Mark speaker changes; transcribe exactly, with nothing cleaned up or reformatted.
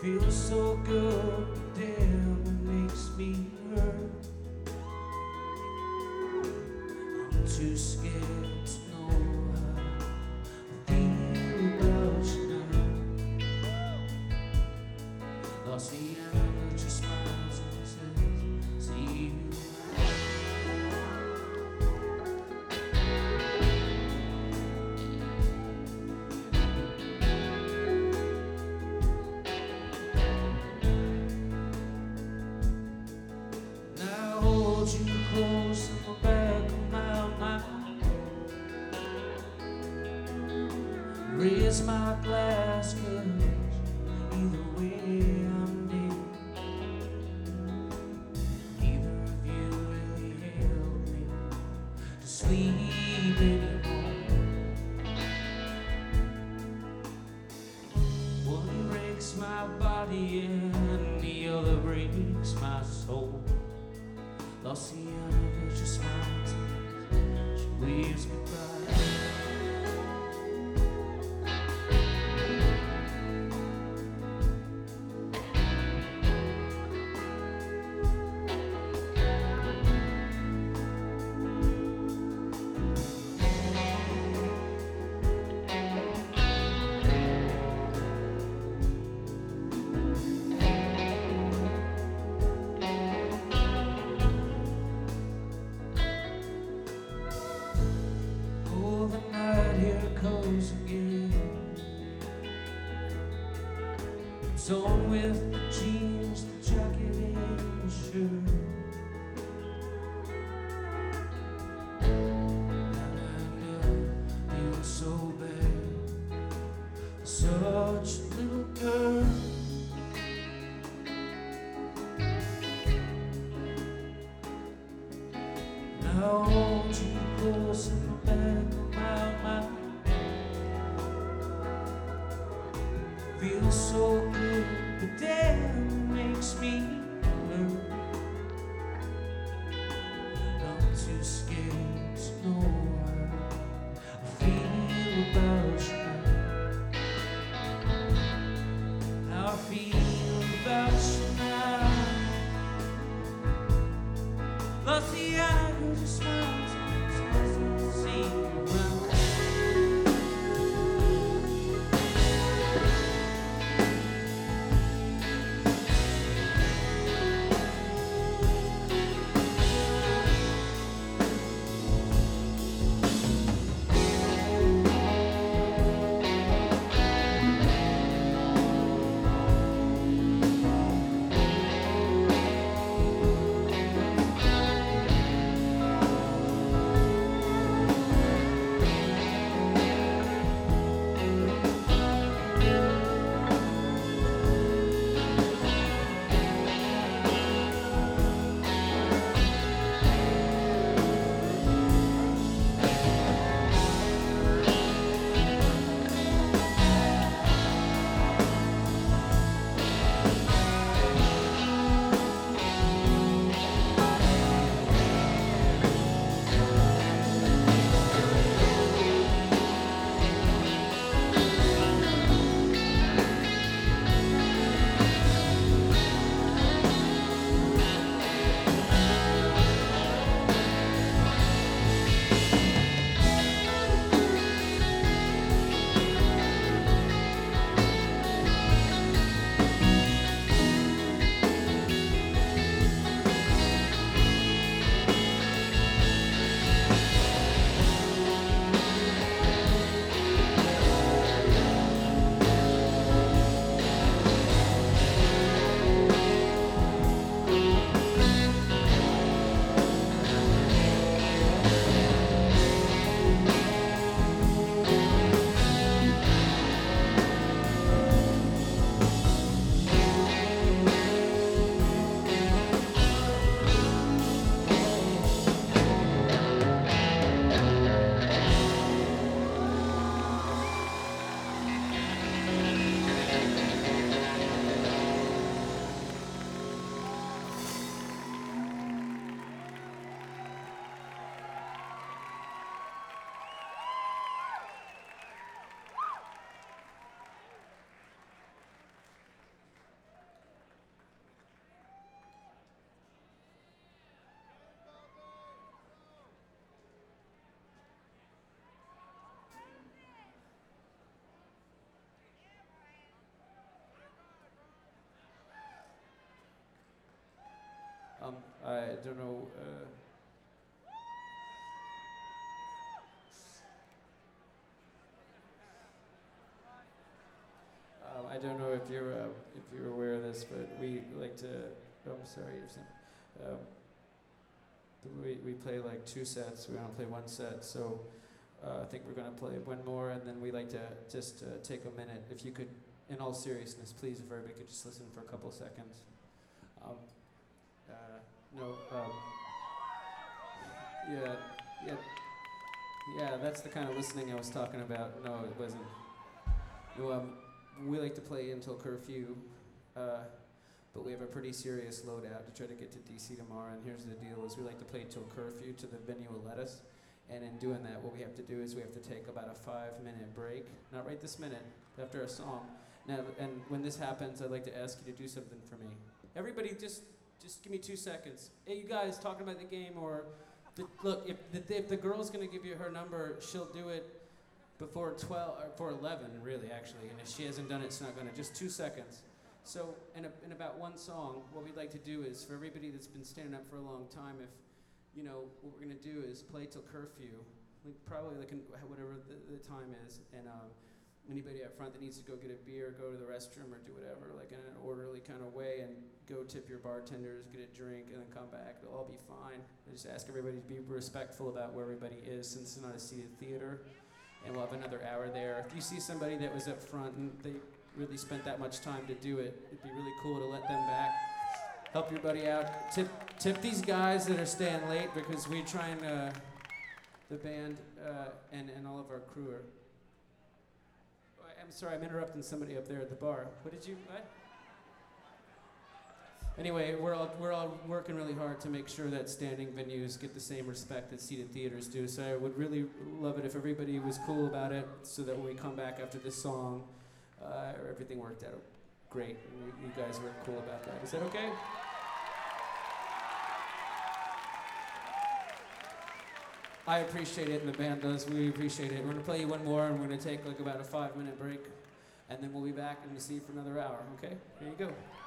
Speaker 1: Feels so good, damn, it makes me hurt. I'm too scared to know how I feel about you now. Lost the end, just smiles and says, see you. Hold you close in the back of my mind. Raise my glass, 'cause either way I'm dead. Neither of you really help me to sleep anymore. One breaks my body and the other breaks my soul. Lost the end, just smiles, she waves goodbye. The night here comes again. It's on with the jeans, the jacket and the shirt. And I feel so bad for such a little girl. Now I hold you close in the back of my mind. Feels so good, but damn, it makes me hurt. I'm too scared to know how I feel about you now. How I feel about you now. Lost the eye, just smiles and see you around. Um, I don't know. Uh, um, I don't know if you're uh, if you're aware of this, but we like to. Oh, I'm sorry. You're some, um, we we play like two sets. We don't play one set, so uh, I think we're gonna play one more, and then we like to just uh, take a minute. If you could, in all seriousness, please, if everybody could just listen for a couple seconds. Um, uh, no. Um, yeah. Yeah. Yeah. That's the kind of listening I was talking about. No, it wasn't. No, um, we like to play until curfew, uh, but we have a pretty serious loadout to try to get to D C tomorrow. And here's the deal: is we like to play till curfew to the venue will let us. And in doing that, what we have to do is we have to take about a five-minute break. Not right this minute, but after a song. Now, and when this happens, I'd like to ask you to do something for me. Everybody, just just give me two seconds. Hey, you guys, talking about the game or the, look, if the, if the girl's gonna give you her number, she'll do it before twelve or before eleven, really, actually. And if she hasn't done it, it's not gonna. Just two seconds. So, in, a, in about one song, what we'd like to do is for everybody that's been standing up for a long time, if you know, what we're gonna do is play till curfew, like probably like in, whatever the, the time is, and um, anybody up front that needs to go get a beer, go to the restroom, or do whatever, like in an orderly kind of way, and go tip your bartenders, get a drink, and then come back. It'll all be fine. I just ask everybody to be respectful about where everybody is, since it's not a seated theater, and we'll have another hour there. If you see somebody that was up front and they really spent that much time to do it, it'd be really cool to let them back. Help your buddy out. Tip, tip these guys that are staying late, because we're trying to, the band uh, and, and all of our crew are. I'm sorry, I'm interrupting somebody up there at the bar. What did you, what? Anyway, we're all, we're all working really hard to make sure that standing venues get the same respect that seated theaters do. So I would really love it if everybody was cool about it, so that when we come back after this song, uh, everything worked out great. And you guys were cool about that. Is that okay? I appreciate it, and the band does. We appreciate it. We're gonna play you one more, and we're gonna take like about a five-minute break, and then we'll be back and we'll see you for another hour. Okay? Here you go.